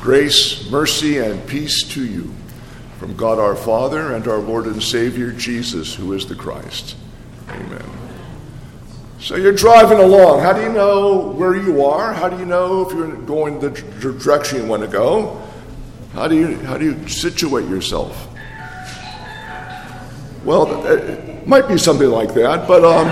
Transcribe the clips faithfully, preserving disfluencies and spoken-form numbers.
Grace, mercy, and peace to you from God our Father and our Lord and Savior, Jesus, who is the Christ. Amen. So you're driving along. How do you know where you are? How do you know if you're going the direction you want to go? How do you how do you situate yourself? Well, it might be something like that, but um,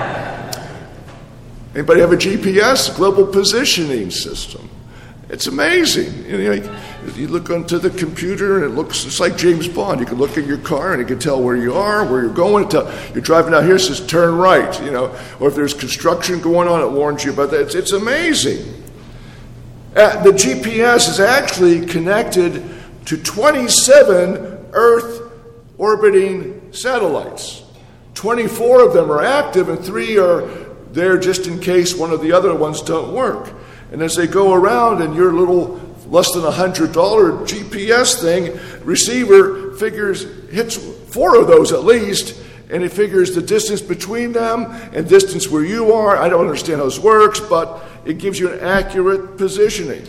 anybody have a G P S, global positioning system? It's amazing. You know, you look onto the computer and it looks it's like James Bond. You can look at your car and it can tell where you are, where you're going. Tell, you're driving out here, it says turn right. You know, or if there's construction going on, it warns you about that. It's, it's amazing. Uh, the G P S is actually connected to twenty-seven Earth orbiting satellites. twenty-four of them are active and three are there just in case one of the other ones don't work. And as they go around and your little less than one hundred dollars G P S thing, receiver figures, hits four of those at least, and it figures the distance between them and distance where you are. I don't understand how this works, but it gives you an accurate positioning.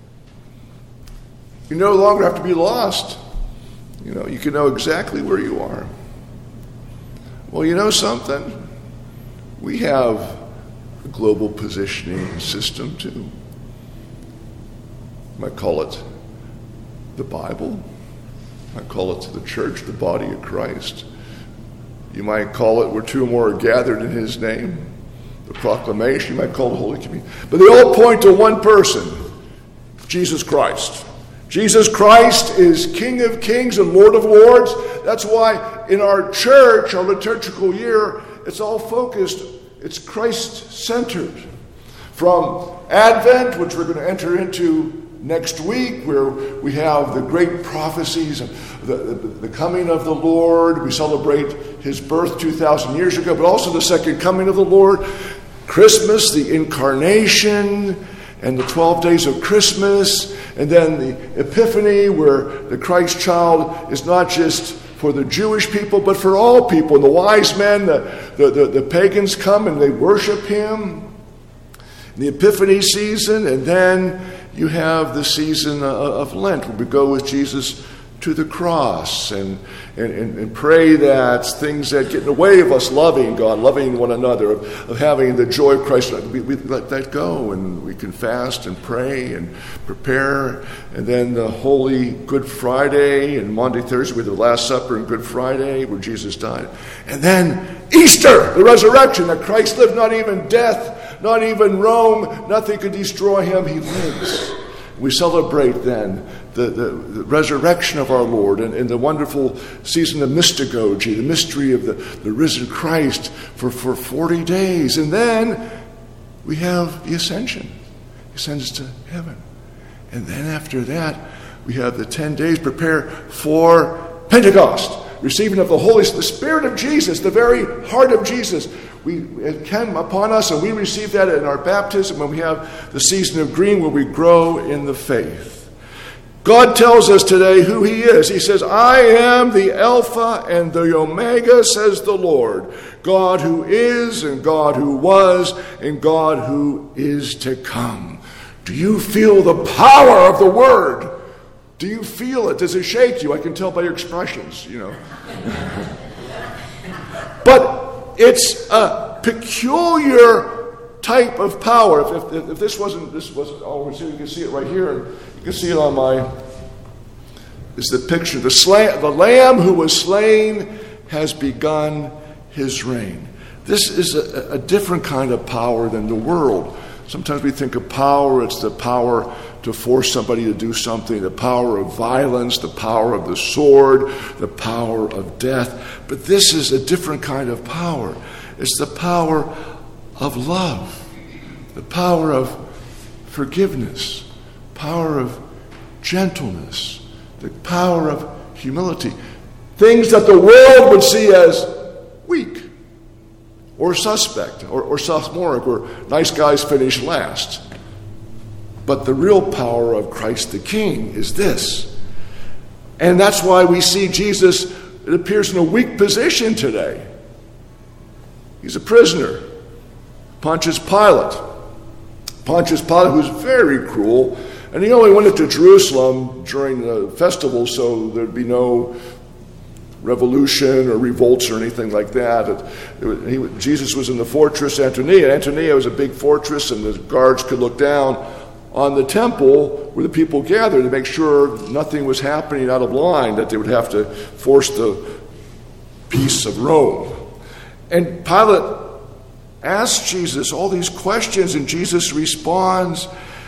You no longer have to be lost. You know, you can know exactly where you are. Well, you know something? We have a global positioning system too. You might call it the Bible. You might call it the church, the body of Christ. You might call it where two or more are gathered in his name. The proclamation, you might call it Holy Communion. But they all point to one person, Jesus Christ. Jesus Christ is King of Kings and Lord of Lords. That's why in our church, our liturgical year, it's all focused, it's Christ-centered. From Advent, which we're going to enter into next week, where we have the great prophecies of the, the, the coming of the Lord. We celebrate his birth two thousand years ago, but also the second coming of the Lord. Christmas, the incarnation, and the twelve days of Christmas, and then the Epiphany, where the Christ child is not just for the Jewish people, but for all people. And the wise men, the, the, the, the pagans come and they worship him. The Epiphany season, and then you have the season of Lent, where we go with Jesus to the cross and, and, and pray that things that get in the way of us loving God, loving one another, of, of having the joy of Christ, we, we let that go, and we can fast and pray and prepare. And then the Holy Good Friday and Maundy Thursday, with the Last Supper and Good Friday, where Jesus died. And then Easter, the resurrection, that Christ lived, not even death, not even Rome, nothing could destroy him, he lives. We celebrate then the, the, the resurrection of our Lord and, and the wonderful season of mystagogy, the mystery of the, the risen Christ for, for forty days. And then we have the ascension. He ascends to heaven. And then after that, we have the ten days prepare for Pentecost, receiving of the Holy Spirit, the Spirit of Jesus, the very heart of Jesus. We, it came upon us, and we receive that in our baptism when we have the season of green, where we grow in the faith. God tells us today who he is. He says, I am the Alpha and the Omega, says the Lord. God who is, and God who was, and God who is to come. Do you feel the power of the word? Do you feel it? Does it shake you? I can tell by your expressions, you know. But it's a peculiar type of power. If, if, if this wasn't, this wasn't always here, you can see it right here. And you can see it on my, it's the picture. The, sla- the Lamb who was slain has begun his reign. This is a, a different kind of power than the world. Sometimes we think of power, it's the power to force somebody to do something, the power of violence, the power of the sword, the power of death. But this is a different kind of power. It's the power of love, the power of forgiveness, power of gentleness, the power of humility. Things that the world would see as weak or suspect or, or sophomoric, or nice guys finish last. But the real power of Christ the King is this. And that's why we see Jesus, it appears, in a weak position today. He's a prisoner. Pontius Pilate. Pontius Pilate, who's very cruel, And he only went into Jerusalem during the festival, so there'd be no revolution or revolts or anything like that. It, it, he, Jesus was in the fortress Antonia. Antonia was a big fortress, and the guards could look down on the temple where the people gathered to make sure nothing was happening out of line, that they would have to force the peace of Rome. And Pilate asks Jesus all these questions, and Jesus responds.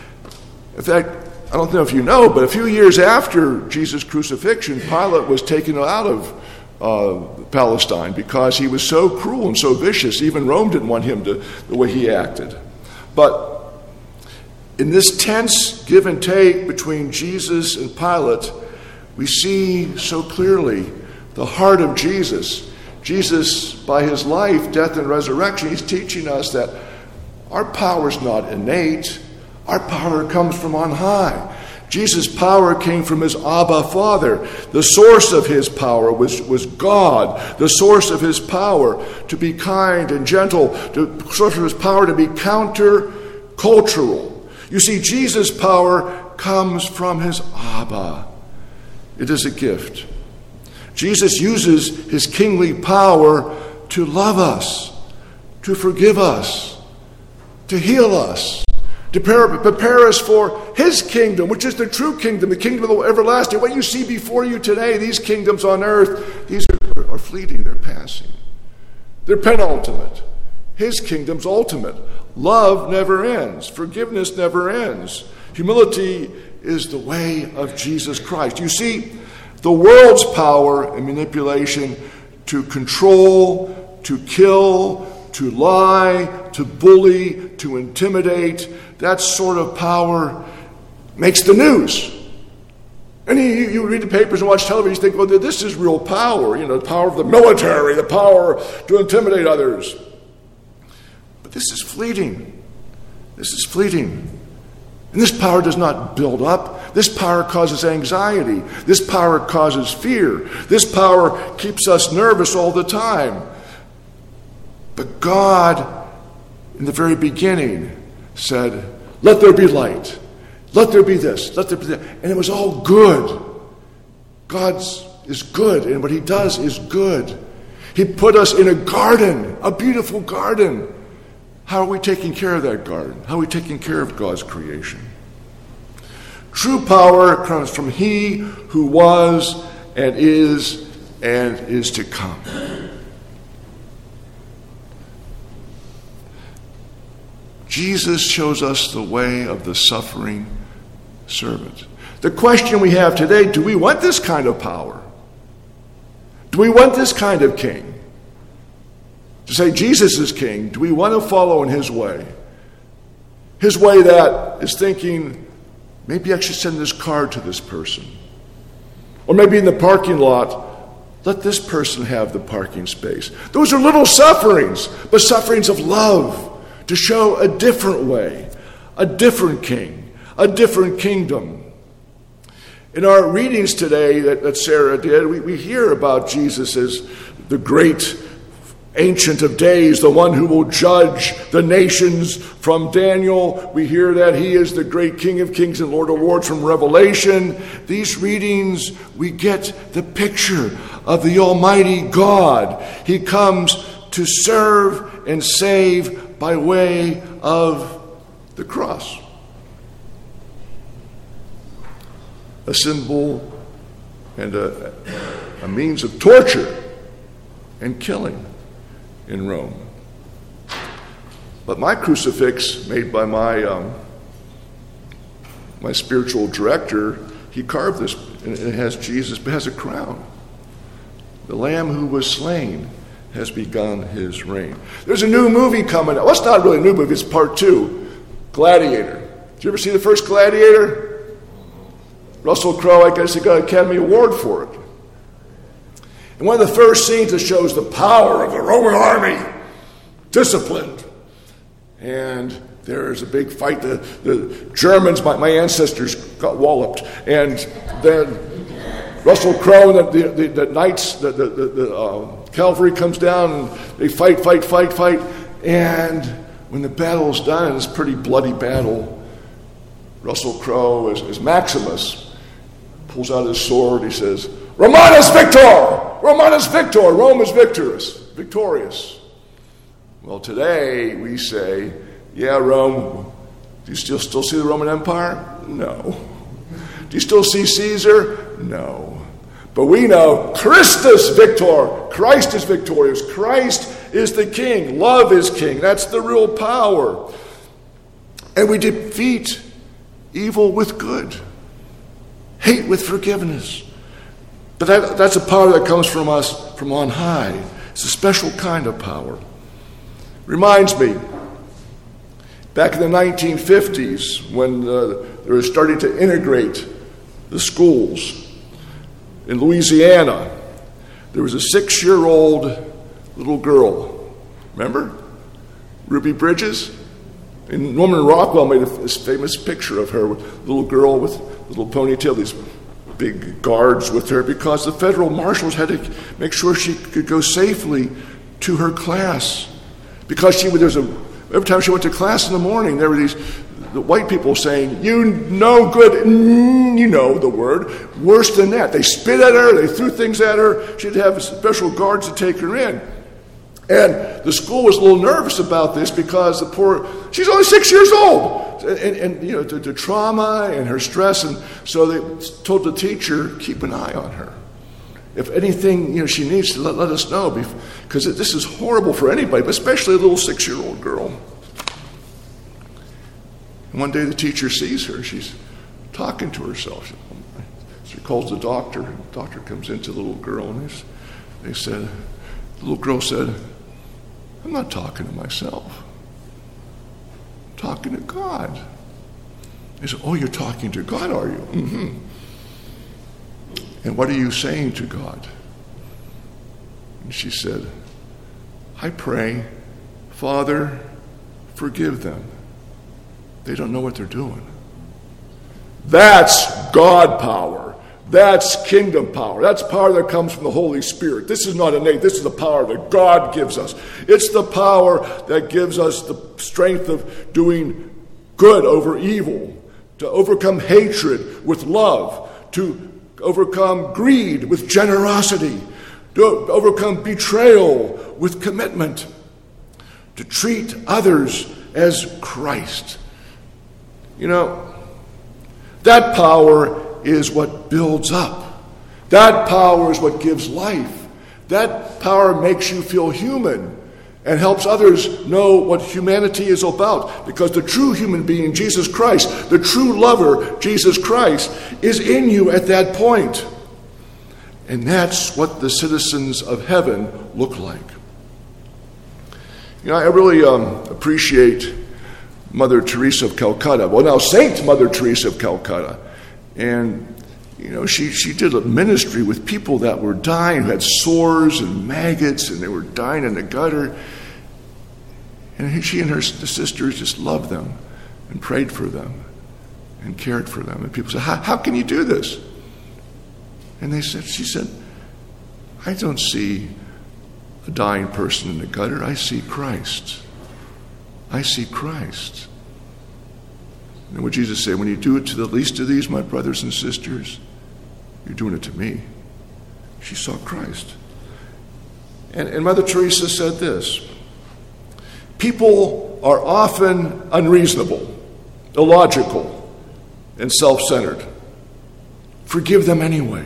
In fact, I don't know if you know, but a few years after Jesus' crucifixion, Pilate was taken out of uh, Palestine because he was so cruel and so vicious. Even Rome didn't want him to, the way he acted. But in this tense give and take between Jesus and Pilate, we see so clearly the heart of Jesus. Jesus, by his life, death, and resurrection, he's teaching us that our power is not innate. Our power comes from on high. Jesus' power came from his Abba Father. The source of his power was, was God. The source of his power to be kind and gentle. The source of his power to be counter-cultural. You see, Jesus' power comes from his Abba. It is a gift. Jesus uses his kingly power to love us, to forgive us, to heal us, to prepare, prepare us for his kingdom, which is the true kingdom, the kingdom of the everlasting. What you see before you today, these kingdoms on earth, these are, are fleeting, they're passing. They're penultimate. His kingdom's ultimate. Love never ends. Forgiveness never ends. Humility is the way of Jesus Christ. You see, the world's power and manipulation to control, to kill, to lie, to bully, to intimidate, that sort of power makes the news. And you, you read the papers and watch television, you think, well, this is real power, you know, the power of the military, the power to intimidate others. But this is fleeting. This is fleeting. And this power does not build up. This power causes anxiety. This power causes fear. This power keeps us nervous all the time. But God, in the very beginning, said, let there be light. Let there be this. Let there be that. And it was all good. God is good, and what he does is good. He put us in a garden, a beautiful garden. How are we taking care of that garden? How are we taking care of God's creation? True power comes from he who was and is and is to come. Jesus shows us the way of the suffering servant. The question we have today, do we want this kind of power? Do we want this kind of king? To say Jesus is king, do we want to follow in his way? His way that is thinking, maybe I should send this card to this person. Or maybe in the parking lot, let this person have the parking space. Those are little sufferings, but sufferings of love to show a different way, a different king, a different kingdom. In our readings today that, that Sarah did, we, we hear about Jesus as the great Ancient of Days, the one who will judge the nations. From Daniel, we hear that he is the great King of Kings and Lord of Lords from Revelation. These readings, we get the picture of the Almighty God. He comes to serve and save by way of the cross. A symbol and a, a means of torture and killing in Rome. But my crucifix, made by my um, my spiritual director, he carved this, and it has Jesus, but it has a crown. The Lamb who was slain has begun his reign. There's a new movie coming out. Well, it's not really a new movie, it's part two, Gladiator. Did you ever see the first Gladiator? Russell Crowe, I guess he got an Academy Award for it. And one of the first scenes that shows the power of the Roman army, disciplined. And there's a big fight. The, the Germans, my, my ancestors, got walloped. And then Russell Crowe and the, the, the knights, the, the, the, the uh, cavalry comes down, and they fight, fight, fight, fight. And when the battle's done, and it's a pretty bloody battle, Russell Crowe as, as Maximus pulls out his sword. He says, Romanus Victor! Romanus Victor! Rome is victorious. Victorious. Well, today we say, yeah, Rome, do you still, still see the Roman Empire? No. Do you still see Caesar? No. But we know Christus Victor. Christ is victorious. Christ is the king. Love is king. That's the real power. And we defeat evil with good. Hate with forgiveness. But that, that's a power that comes from us from on high. It's a special kind of power. Reminds me, back in the nineteen fifties, when uh, they were starting to integrate the schools in Louisiana, there was a six-year-old little girl. Remember? Ruby Bridges? And Norman Rockwell made a, this famous picture of her, with a little girl with a little ponytail, these big guards with her, because the federal marshals had to make sure she could go safely to her class. Because she there's a every time she went to class in the morning, there were these the white people saying, "You no good," mm, you know the word. Worse than that, they spit at her, they threw things at her. She'd have special guards to take her in. And the school was a little nervous about this because the poor, she's only six years old. And, and, and you know, the, the trauma and her stress. And so they told the teacher, keep an eye on her. If anything, you know, she needs to let, let us know. Because this is horrible for anybody, but especially a little six-year-old girl. And one day the teacher sees her. She's talking to herself. She, she calls the doctor. The doctor comes into the little girl. And they, they said, the little girl said, I'm not talking to myself. I'm talking to God. They said, oh, you're talking to God, are you? Mm-hmm. And what are you saying to God? And she said, I pray, Father, forgive them. They don't know what they're doing. That's God power. That's kingdom power. That's power that comes from the Holy Spirit. This is not innate. This is the power that God gives us. It's the power that gives us the strength of doing good over evil, to overcome hatred with love, to overcome greed with generosity, to overcome betrayal with commitment, to treat others as Christ. You know, that power is what builds up. That power is what gives life. That power makes you feel human and helps others know what humanity is about. Because the true human being, Jesus Christ, the true lover, Jesus Christ, is in you at that point. And that's what the citizens of heaven look like. You know, I really um, appreciate Mother Teresa of Calcutta. Well, now Saint Mother Teresa of Calcutta. And, you know, she, she did a ministry with people that were dying, who had sores and maggots, and they were dying in the gutter. And she and her sisters just loved them and prayed for them and cared for them. And people said, how, how can you do this? And they said, she said, I don't see a dying person in the gutter. I see Christ. I see Christ. And what Jesus said, when you do it to the least of these, my brothers and sisters, you're doing it to me. She saw Christ. And, and Mother Teresa said this, people are often unreasonable, illogical, and self-centered. Forgive them anyway.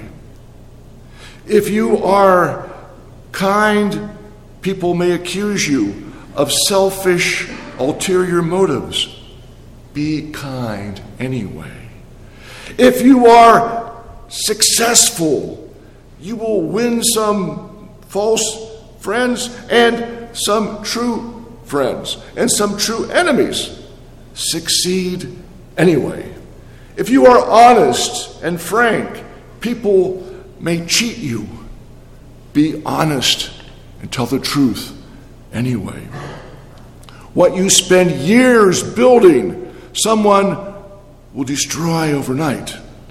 If you are kind, people may accuse you of selfish, ulterior motives. Be kind anyway. If you are successful, you will win some false friends and some true friends and some true enemies. Succeed anyway. If you are honest and frank, people may cheat you. Be honest and tell the truth anyway. What you spend years building, someone will destroy overnight.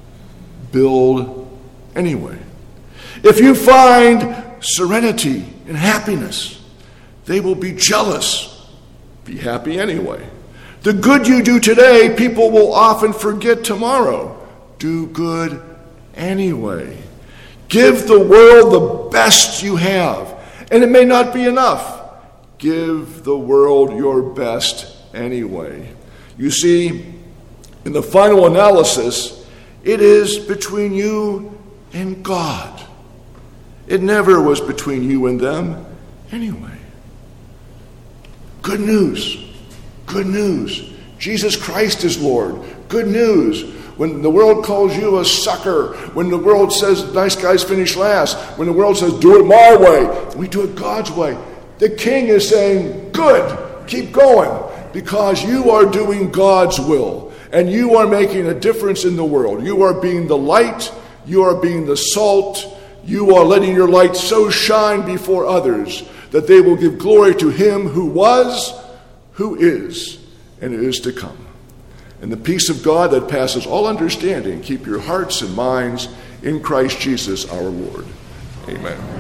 Build anyway. If you find serenity and happiness, they will be jealous. Be happy anyway. The good you do today, people will often forget tomorrow. Do good anyway. Give the world the best you have, and it may not be enough. Give the world your best anyway. You see, in the final analysis, it is between you and God. It never was between you and them anyway. Good news. Good news. Jesus Christ is Lord. Good news. When the world calls you a sucker, when the world says nice guys finish last, when the world says do it my way, we do it God's way. The King is saying, good, keep going, because you are doing God's will, and you are making a difference in the world. You are being the light, you are being the salt, you are letting your light so shine before others that they will give glory to him who was, who is, and is to come. And the peace of God that passes all understanding, keep your hearts and minds in Christ Jesus our Lord. Amen.